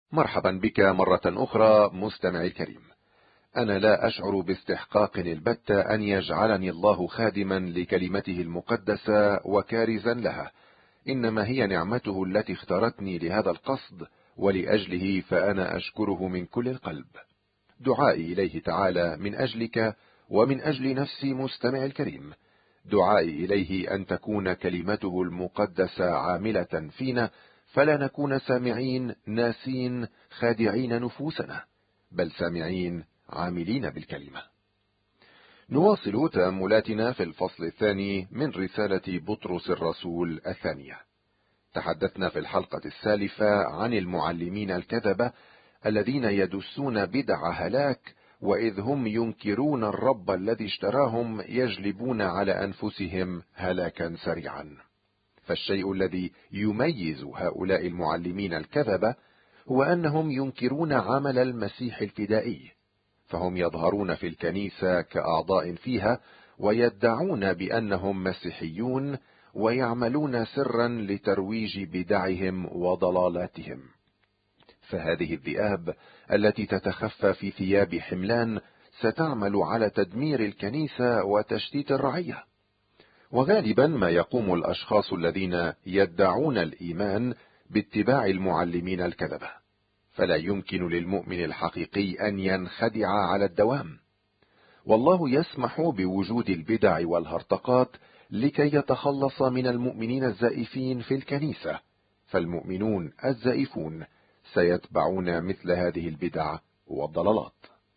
مرحبا بك مرة أخرى مستمعي الكريم. أنا لا أشعر باستحقاق البتة أن يجعلني الله خادما لكلمته المقدسة وكارزا لها، إنما هي نعمته التي اختارتني لهذا القصد، ولأجله فأنا أشكره من كل القلب. دعائي إليه تعالى من أجلك ومن أجل نفسي مستمع الكريم، دعائي إليه أن تكون كلمته المقدسة عاملة فينا، فلا نكون سامعين ناسين خادعين نفوسنا، بل سامعين عاملين بالكلمة. نواصل تأملاتنا في الفصل الثاني من رسالة بطرس الرسول الثانية. تحدثنا في الحلقة السالفة عن المعلمين الكذبة الذين يدسون بدع هلاك، وإذ هم ينكرون الرب الذي اشتراهم يجلبون على أنفسهم هلاكا سريعا. فالشيء الذي يميز هؤلاء المعلمين الكذبة هو أنهم ينكرون عمل المسيح الفدائي، فهم يظهرون في الكنيسة كأعضاء فيها، ويدعون بأنهم مسيحيون، ويعملون سرا لترويج بدعهم وضلالاتهم. فهذه الذئاب التي تتخفى في ثياب حملان ستعمل على تدمير الكنيسة وتشتيت الرعية. وغالبا ما يقوم الأشخاص الذين يدعون الإيمان باتباع المعلمين الكذبة، فلا يمكن للمؤمن الحقيقي أن ينخدع على الدوام. والله يسمح بوجود البدع والهرطقات لكي يتخلص من المؤمنين الزائفين في الكنيسة، فالمؤمنون الزائفون سيتبعون مثل هذه البدع والضلالات.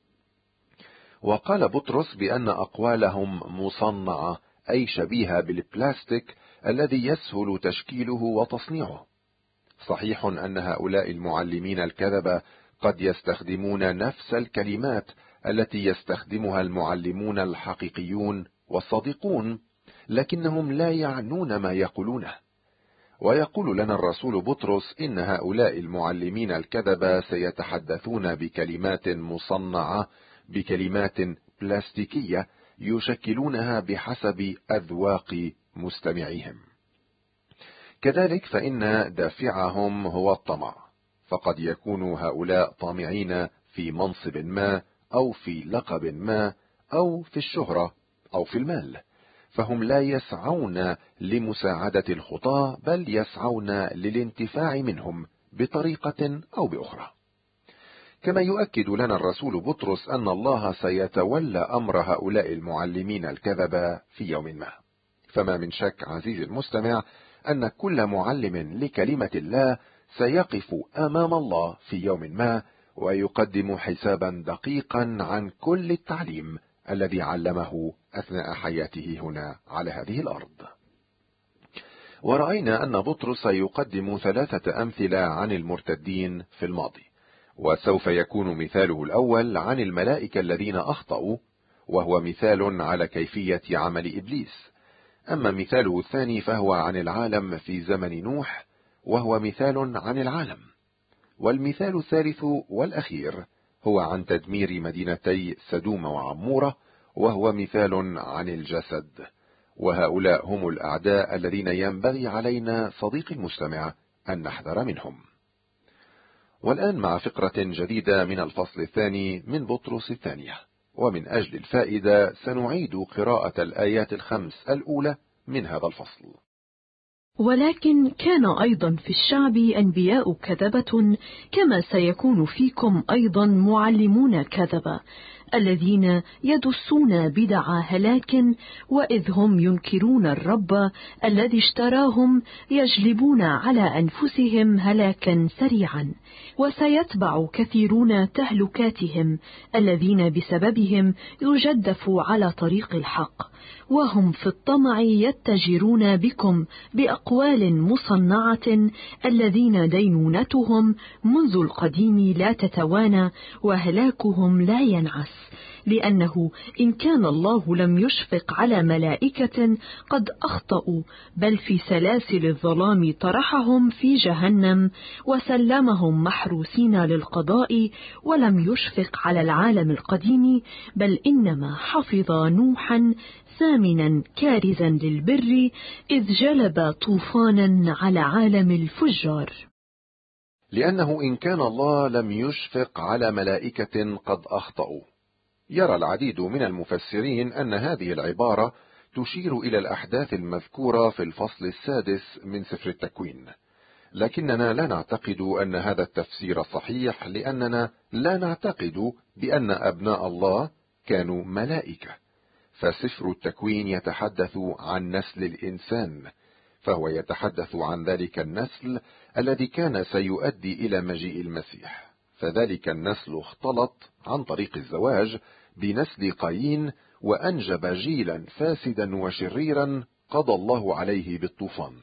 وقال بطرس بأن أقوالهم مصنعة، أي شبيهة بالبلاستيك الذي يسهل تشكيله وتصنيعه. صحيح أن هؤلاء المعلمين الكذبة قد يستخدمون نفس الكلمات التي يستخدمها المعلمون الحقيقيون والصادقون، لكنهم لا يعنون ما يقولونه. ويقول لنا الرسول بطرس إن هؤلاء المعلمين الكذبة سيتحدثون بكلمات مصنعة، بكلمات بلاستيكية يشكلونها بحسب أذواق مستمعيهم. كذلك فإن دافعهم هو الطمع، فقد يكون هؤلاء طامعين في منصب ما، أو في لقب ما، أو في الشهرة، أو في المال، فهم لا يسعون لمساعدة الخطاة، بل يسعون للانتفاع منهم بطريقة أو بأخرى. كما يؤكد لنا الرسول بطرس أن الله سيتولى أمر هؤلاء المعلمين الكذبة في يوم ما. فما من شك عزيزي المستمع أن كل معلم لكلمة الله سيقف أمام الله في يوم ما، ويقدم حسابا دقيقا عن كل التعليم الذي علمه أثناء حياته هنا على هذه الأرض. ورأينا أن بطرس يقدم 3 أمثلة عن المرتدين في الماضي، وسوف يكون مثاله الأول عن الملائكة الذين أخطأوا، وهو مثال على كيفية عمل إبليس. أما مثاله الثاني فهو عن العالم في زمن نوح، وهو مثال عن العالم. والمثال الثالث والأخير هو عن تدمير مدينتي سدوم وعمورة، وهو مثال عن الجسد. وهؤلاء هم الأعداء الذين ينبغي علينا صديقي المستمع أن نحذر منهم. والآن مع فقرة جديدة من الفصل الثاني من بطرس الثانية، ومن أجل الفائدة سنعيد قراءة الآيات 5 الأولى من هذا الفصل. ولكن كان أيضا في الشعب أنبياء كذبة، كما سيكون فيكم أيضا معلمون كذبة، الذين يدسون بدع هلاك، وإذ هم ينكرون الرب الذي اشتراهم يجلبون على أنفسهم هلاكا سريعا. وسيتبع كثيرون تهلكاتهم، الذين بسببهم يجدف على طريق الحق، وهم في الطمع يتجرون بكم بأقوال مصنعة، الذين دينونتهم منذ القديم لا تتوانى، وهلاكهم لا ينعس. لأنه إن كان الله لم يشفق على ملائكة قد أخطأوا، بل في سلاسل الظلام طرحهم في جهنم، وسلمهم محروسين للقضاء، ولم يشفق على العالم القديم، بل إنما حفظ نوحا ثامنا كارزا للبر، إذ جلب طوفانا على عالم الفجار. لأنه إن كان الله لم يشفق على ملائكة قد أخطأوا. يرى العديد من المفسرين أن هذه العبارة تشير إلى الأحداث المذكورة في الفصل 6 من سفر التكوين، لكننا لا نعتقد أن هذا التفسير صحيح، لأننا لا نعتقد بأن أبناء الله كانوا ملائكة، فسفر التكوين يتحدث عن نسل الإنسان، فهو يتحدث عن ذلك النسل الذي كان سيؤدي إلى مجيء المسيح، فذلك النسل اختلط عن طريق الزواج بنسل قايين وأنجب جيلا فاسدا وشريرا قضى الله عليه بالطوفان.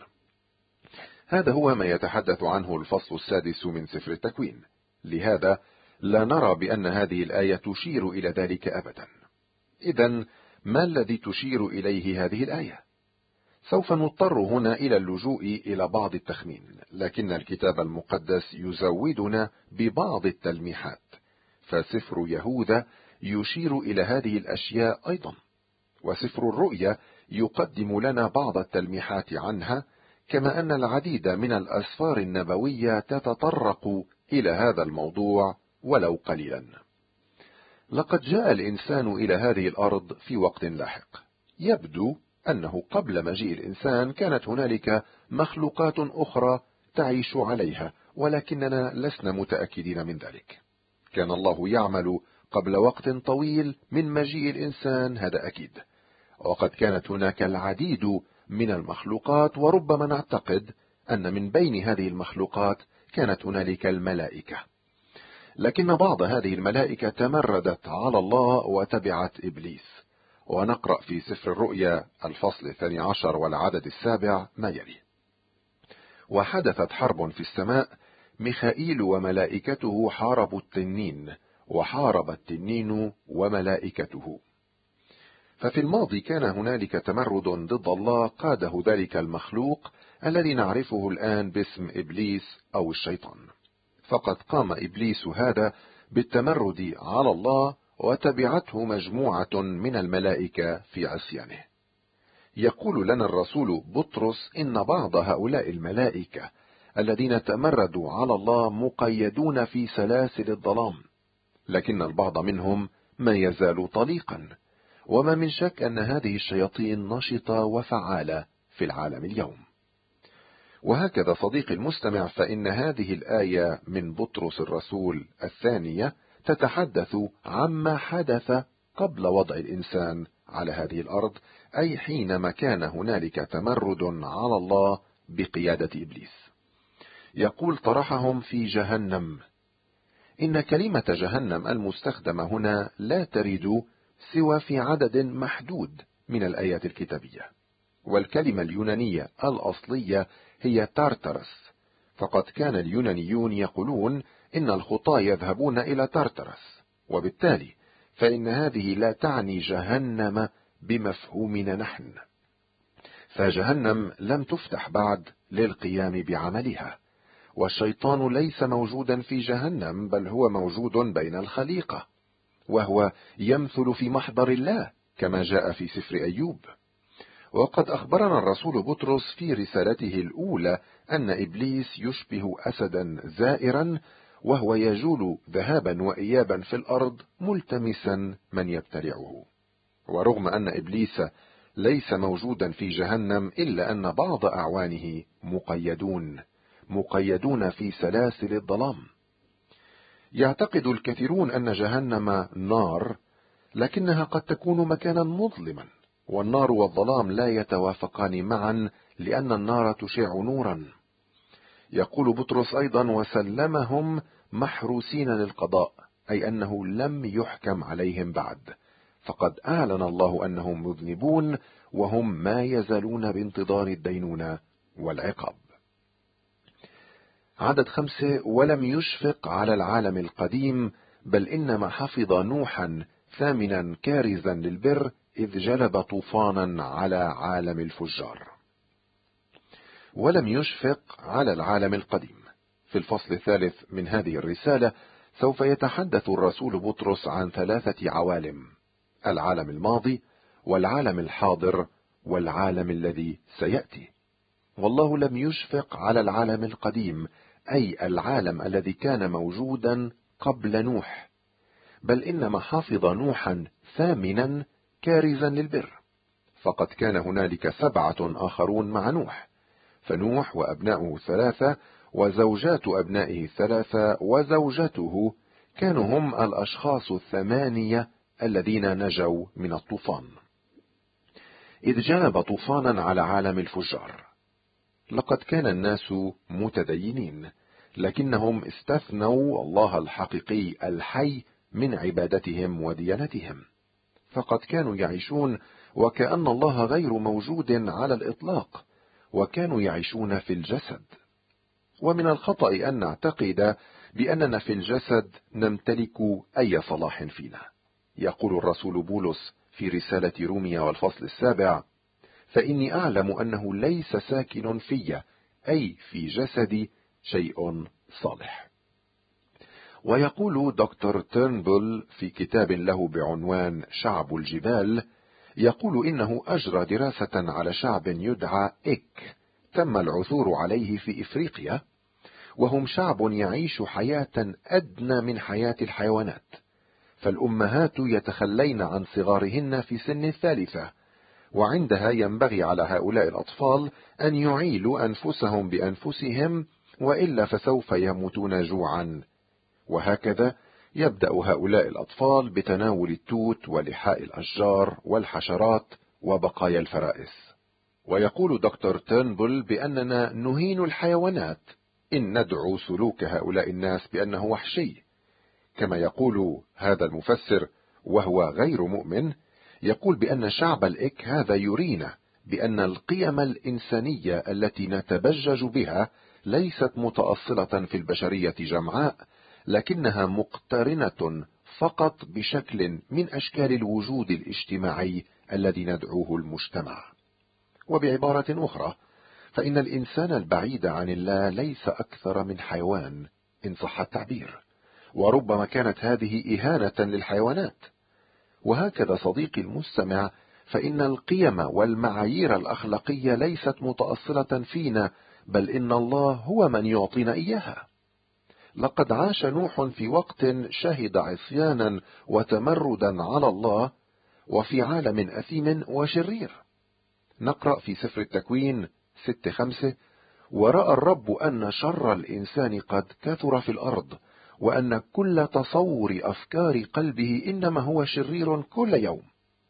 هذا هو ما يتحدث عنه الفصل 6 من سفر التكوين، لهذا لا نرى بأن هذه الآية تشير إلى ذلك أبدا. إذن ما الذي تشير إليه هذه الآية؟ سوف نضطر هنا إلى اللجوء إلى بعض التخمين، لكن الكتاب المقدس يزودنا ببعض التلميحات، فسفر يهوذا يشير إلى هذه الأشياء أيضا، وسفر الرؤيا يقدم لنا بعض التلميحات عنها، كما أن العديد من الأسفار النبوية تتطرق إلى هذا الموضوع ولو قليلا. لقد جاء الإنسان إلى هذه الأرض في وقت لاحق. يبدو أنه قبل مجيء الإنسان كانت هنالك مخلوقات أخرى تعيش عليها، ولكننا لسنا متأكدين من ذلك. كان الله يعمل قبل وقت طويل من مجيء الإنسان، هذا أكيد، وقد كانت هناك العديد من المخلوقات، وربما نعتقد أن من بين هذه المخلوقات كانت هنالك الملائكة، لكن بعض هذه الملائكة تمردت على الله وتبعت إبليس. ونقرأ في سفر الرؤيا الفصل 12 والعدد 7 ما يلي: وحدثت حرب في السماء، ميخائيل وملائكته حاربوا التنين، وحارب التنين وملائكته. ففي الماضي كان هنالك تمرد ضد الله قاده ذلك المخلوق الذي نعرفه الآن باسم إبليس أو الشيطان، فقد قام إبليس هذا بالتمرد على الله، وتبعته مجموعة من الملائكة في عصيانه. يقول لنا الرسول بطرس إن بعض هؤلاء الملائكة الذين تمردوا على الله مقيدون في سلاسل الظلام، لكن البعض منهم ما يزال طليقا، وما من شك أن هذه الشياطين نشطة وفعالة في العالم اليوم. وهكذا صديقي المستمع، فإن هذه الآية من بطرس الرسول الثانية تتحدث عما حدث قبل وضع الإنسان على هذه الأرض، أي حينما كان هنالك تمرد على الله بقيادة إبليس. يقول طرحهم في جهنم. إن كلمة جهنم المستخدمة هنا لا ترد سوى في عدد محدود من الآيات الكتابية، والكلمة اليونانية الأصلية هي تارترس، فقد كان اليونانيون يقولون إن الخطاة يذهبون إلى تارترس، وبالتالي فإن هذه لا تعني جهنم بمفهومنا نحن، فجهنم لم تفتح بعد للقيام بعملها، والشيطان ليس موجودا في جهنم، بل هو موجود بين الخليقة، وهو يمثل في محضر الله كما جاء في سفر أيوب. وقد أخبرنا الرسول بطرس في رسالته الأولى أن إبليس يشبه أسدا زائرا، وهو يجول ذهابا وإيابا في الأرض ملتمسا من يبتلعه. ورغم أن إبليس ليس موجودا في جهنم، إلا أن بعض أعوانه مقيدون في سلاسل الظلام. يعتقد الكثيرون أن جهنم نار، لكنها قد تكون مكانا مظلما، والنار والظلام لا يتوافقان معا، لأن النار تشع نورا. يقول بطرس أيضا: وسلمهم محروسين للقضاء، أي أنه لم يحكم عليهم بعد، فقد أعلن الله أنهم مذنبون، وهم ما يزالون بانتظار الدينونة والعقاب. عدد 5: ولم يشفق على العالم القديم، بل إنما حفظ نوحا ثامنا كارزا للبر، إذ جلب طوفانا على عالم الفجار. ولم يشفق على العالم القديم. في الفصل 3 من هذه الرسالة سوف يتحدث الرسول بطرس عن 3 عوالم: العالم الماضي، والعالم الحاضر، والعالم الذي سيأتي. والله لم يشفق على العالم القديم، أي العالم الذي كان موجودا قبل نوح، بل إنما حافظ نوحا ثامنا كارزا للبر، فقد كان هنالك 7 آخرون مع نوح، فنوح وأبناؤه 3 وزوجات أبنائه 3 وزوجته كانوا هم الأشخاص 8 الذين نجوا من الطوفان، إذ جلب طوفانا على عالم الفجار. لقد كان الناس متدينين، لكنهم استثنوا الله الحقيقي الحي من عبادتهم وديانتهم، فقد كانوا يعيشون وكأن الله غير موجود على الإطلاق، وكانوا يعيشون في الجسد. ومن الخطأ أن نعتقد بأننا في الجسد نمتلك أي صلاح فينا. يقول الرسول بولس في رسالة روميا والفصل 7: فإني أعلم أنه ليس ساكن في أي في جسدي شيء صالح. ويقول دكتور تيرنبول في كتاب له بعنوان شعب الجبال، يقول إنه أجرى دراسة على شعب يدعى إك تم العثور عليه في إفريقيا، وهم شعب يعيش حياة أدنى من حياة الحيوانات، فالأمهات يتخلين عن صغارهن في سن 3، وعندها ينبغي على هؤلاء الأطفال أن يعيلوا أنفسهم بأنفسهم، وإلا فسوف يموتون جوعا. وهكذا يبدأ هؤلاء الأطفال بتناول التوت ولحاء الأشجار والحشرات وبقايا الفرائس. ويقول دكتور تيرنبول بأننا نهين الحيوانات إن ندعو سلوك هؤلاء الناس بأنه وحشي. كما يقول هذا المفسر وهو غير مؤمن، يقول بأن شعب الإك هذا يرينا بأن القيم الإنسانية التي نتبجج بها ليست متأصلة في البشرية جمعاء، لكنها مقترنة فقط بشكل من أشكال الوجود الاجتماعي الذي ندعوه المجتمع. وبعبارة أخرى، فإن الإنسان البعيد عن الله ليس أكثر من حيوان إن صح التعبير، وربما كانت هذه إهانة للحيوانات. وهكذا صديقي المستمع، فإن القيم والمعايير الأخلاقية ليست متأصلة فينا، بل إن الله هو من يعطينا إياها. لقد عاش نوح في وقت شهد عصيانا وتمردا على الله، وفي عالم أثيم وشرير. نقرأ في سفر التكوين 6:5: ورأى الرب أن شر الإنسان قد كثر في الأرض، وأن كل تصور أفكار قلبه إنما هو شرير كل يوم.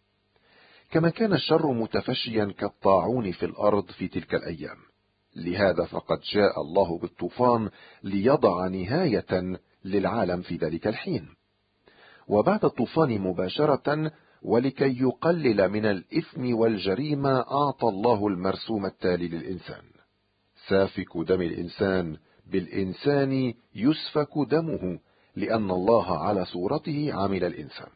كما كان الشر متفشيا كالطاعون في الأرض في تلك الأيام، لهذا فقد جاء الله بالطوفان ليضع نهاية للعالم في ذلك الحين. وبعد الطوفان مباشرة، ولكي يقلل من الإثم والجريمة، أعطى الله المرسوم التالي للإنسان: سافك دم الإنسان بالإنسان يسفك دمه، لأن الله على صورته عمل الإنسان.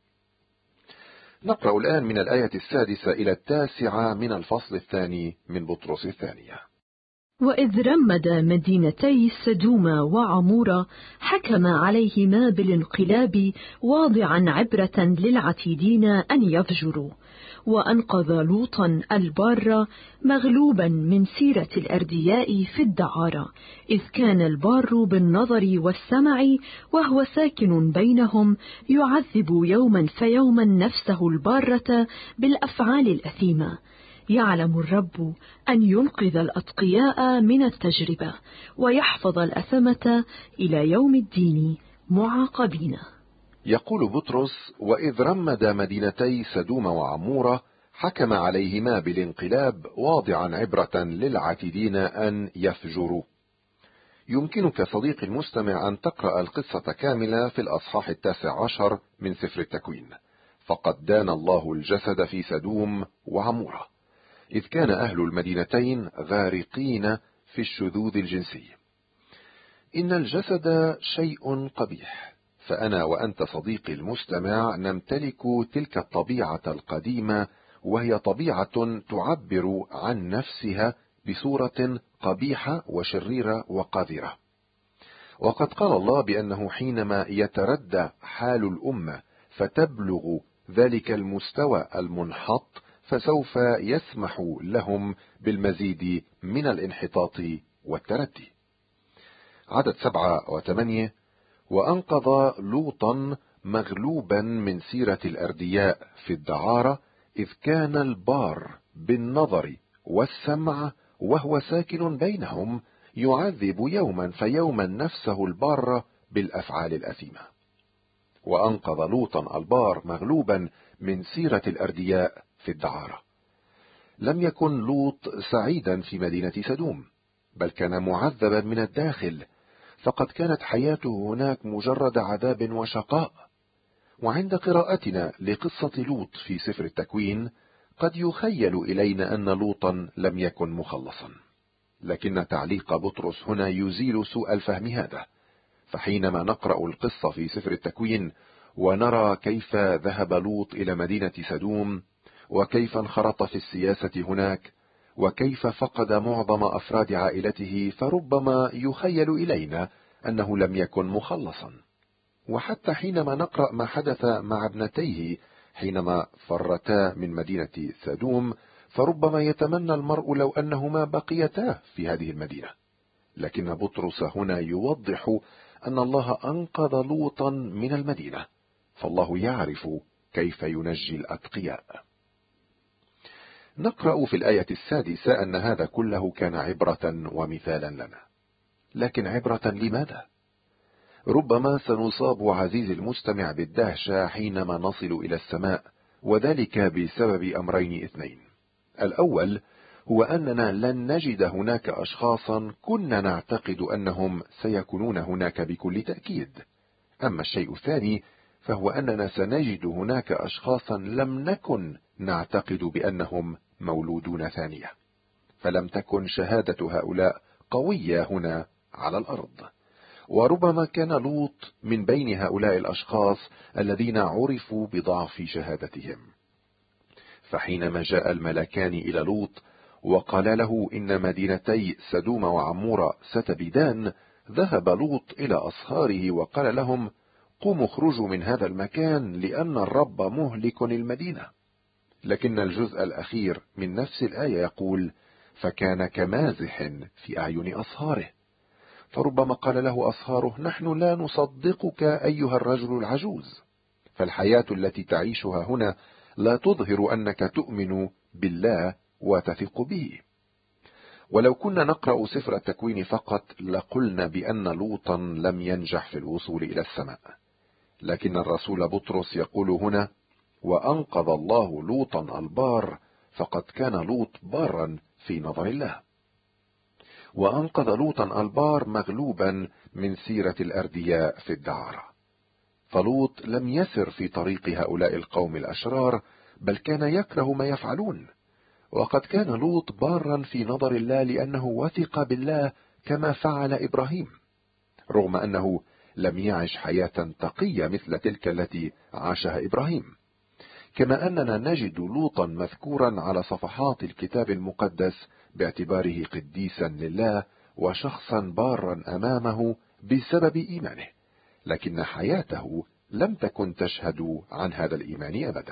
نقرأ الآن من الآية 6 إلى 9 من الفصل 2 من بطرس الثانية. وإذ رمد مدينتي سدوم وعمورة حكم عليهما بالانقلاب، واضعا عبرة للعتيدين أن يفجروا، وأنقذ لوطا البار مغلوبا من سيرة الأردياء في الدعارة، إذ كان البار بالنظر والسمع وهو ساكن بينهم، يعذب يوما فيوما نفسه البارة بالأفعال الأثيمة. يعلم الرب أن ينقذ الأتقياء من التجربة، ويحفظ الأثمة إلى يوم الدين معاقبين. يقول بطرس: وإذ رمد مدينتي سدوم وعمورة حكم عليهما بالانقلاب، واضعا عبرة للعاتدين أن يفجروا. يمكنك صديقي المستمع أن تقرأ القصة كاملة في الأصحاح 19 من سفر التكوين، فقد دان الله الجسد في سدوم وعمورة، إذ كان أهل المدينتين غارقين في الشذوذ الجنسي. إن الجسد شيء قبيح، فأنا وأنت صديقي المستمع نمتلك تلك الطبيعة القديمة، وهي طبيعة تعبر عن نفسها بصورة قبيحة وشريرة وقذرة. وقد قال الله بأنه حينما يتردى حال الأمة فتبلغ ذلك المستوى المنحط، فسوف يسمح لهم بالمزيد من الانحطاط والتردي. عدد 7 و8: وأنقذ لوطا مغلوبا من سيرة الأردياء في الدعارة، إذ كان البار بالنظر والسمع وهو ساكن بينهم، يعذب يوما فيوما نفسه البارة بالأفعال الأثيمة. وأنقذ لوطا البار مغلوبا من سيرة الأردياء في الدعارة. لم يكن لوط سعيدا في مدينة سدوم، بل كان معذبا من الداخل، فقد كانت حياته هناك مجرد عذاب وشقاء. وعند قراءتنا لقصة لوط في سفر التكوين قد يخيل إلينا أن لوطا لم يكن مخلصا، لكن تعليق بطرس هنا يزيل سوء الفهم هذا. فحينما نقرأ القصة في سفر التكوين ونرى كيف ذهب لوط إلى مدينة سدوم، وكيف انخرط في السياسة هناك، وكيف فقد معظم أفراد عائلته، فربما يخيل إلينا أنه لم يكن مخلصا. وحتى حينما نقرأ ما حدث مع ابنتيه حينما فرتا من مدينة سدوم، فربما يتمنى المرء لو أنهما بقيتا في هذه المدينة. لكن بطرس هنا يوضح أن الله أنقذ لوطا من المدينة، فالله يعرف كيف ينجي الأتقياء. نقرأ في الآية 6 أن هذا كله كان عبرة ومثالا لنا. لكن عبرة لماذا؟ ربما سنصاب عزيزي المستمع بالدهشة حينما نصل إلى السماء، وذلك بسبب أمرين اثنين. الأول هو أننا لن نجد هناك أشخاصا كنا نعتقد أنهم سيكونون هناك بكل تأكيد. أما الشيء الثاني فهو أننا سنجد هناك أشخاصا لم نكن نعتقد بأنهم مولودون ثانية، فلم تكن شهادة هؤلاء قوية هنا على الأرض. وربما كان لوط من بين هؤلاء الأشخاص الذين عرفوا بضعف شهادتهم. فحينما جاء الملكان إلى لوط وقال له إن مدينتي سدوم وعمورة ستبيدان، ذهب لوط إلى أصهاره وقال لهم: قوموا اخرجوا من هذا المكان، لأن الرب مهلك المدينة. لكن الجزء الأخير من نفس الآية يقول: فكان كمازح في أعين أصهاره. فربما قال له أصهاره: نحن لا نصدقك أيها الرجل العجوز، فالحياة التي تعيشها هنا لا تظهر أنك تؤمن بالله وتثق به. ولو كنا نقرأ سفر التكوين فقط لقلنا بأن لوطا لم ينجح في الوصول إلى السماء. لكن الرسول بطرس يقول هنا: وأنقذ الله لوطا البار، فقد كان لوط بارا في نظر الله. وأنقذ لوطا البار مغلوبا من سيرة الأردياء في الدعارة. فلوط لم يسر في طريق هؤلاء القوم الأشرار، بل كان يكره ما يفعلون. وقد كان لوط بارا في نظر الله لأنه وثق بالله كما فعل إبراهيم، رغم أنه لم يعش حياة تقية مثل تلك التي عاشها إبراهيم. كما أننا نجد لوطا مذكورا على صفحات الكتاب المقدس باعتباره قديسا لله وشخصا بارا أمامه بسبب إيمانه، لكن حياته لم تكن تشهد عن هذا الإيمان أبدا.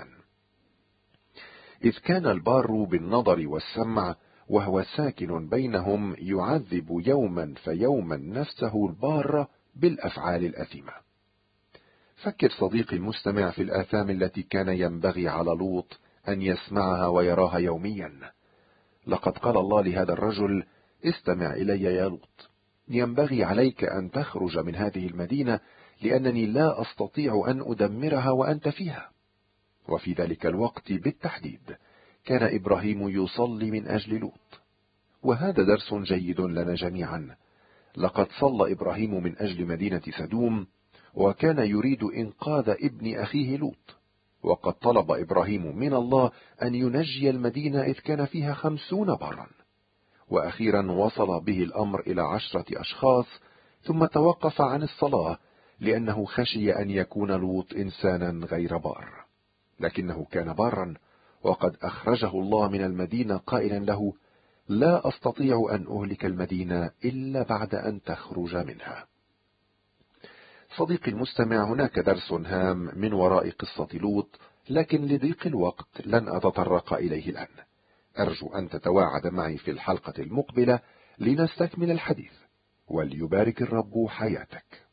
إذ كان البار بالنظر والسمع وهو ساكن بينهم، يعذب يوما فيوما نفسه البار بالأفعال الأثيمة. فكر صديقي المستمع في الآثام التي كان ينبغي على لوط أن يسمعها ويراها يوميا. لقد قال الله لهذا الرجل: استمع إلي يا لوط، ينبغي عليك أن تخرج من هذه المدينة، لأنني لا أستطيع أن أدمرها وأنت فيها. وفي ذلك الوقت بالتحديد كان إبراهيم يصلي من أجل لوط، وهذا درس جيد لنا جميعا. لقد صلى إبراهيم من أجل مدينة سدوم، وكان يريد إنقاذ ابن أخيه لوط. وقد طلب إبراهيم من الله أن ينجي المدينة إذ كان فيها 50 برا. وأخيرا وصل به الأمر إلى 10 أشخاص، ثم توقف عن الصلاة لأنه خشي أن يكون لوط إنسانا غير بار. لكنه كان بارا، وقد أخرجه الله من المدينة قائلا له: لا أستطيع أن أهلك المدينة إلا بعد أن تخرج منها. صديقي المستمع، هناك درس هام من وراء قصة لوط، لكن لضيق الوقت لن أتطرق إليه الآن. أرجو أن تتواعد معي في الحلقة المقبلة لنستكمل الحديث. وليبارك الرب حياتك.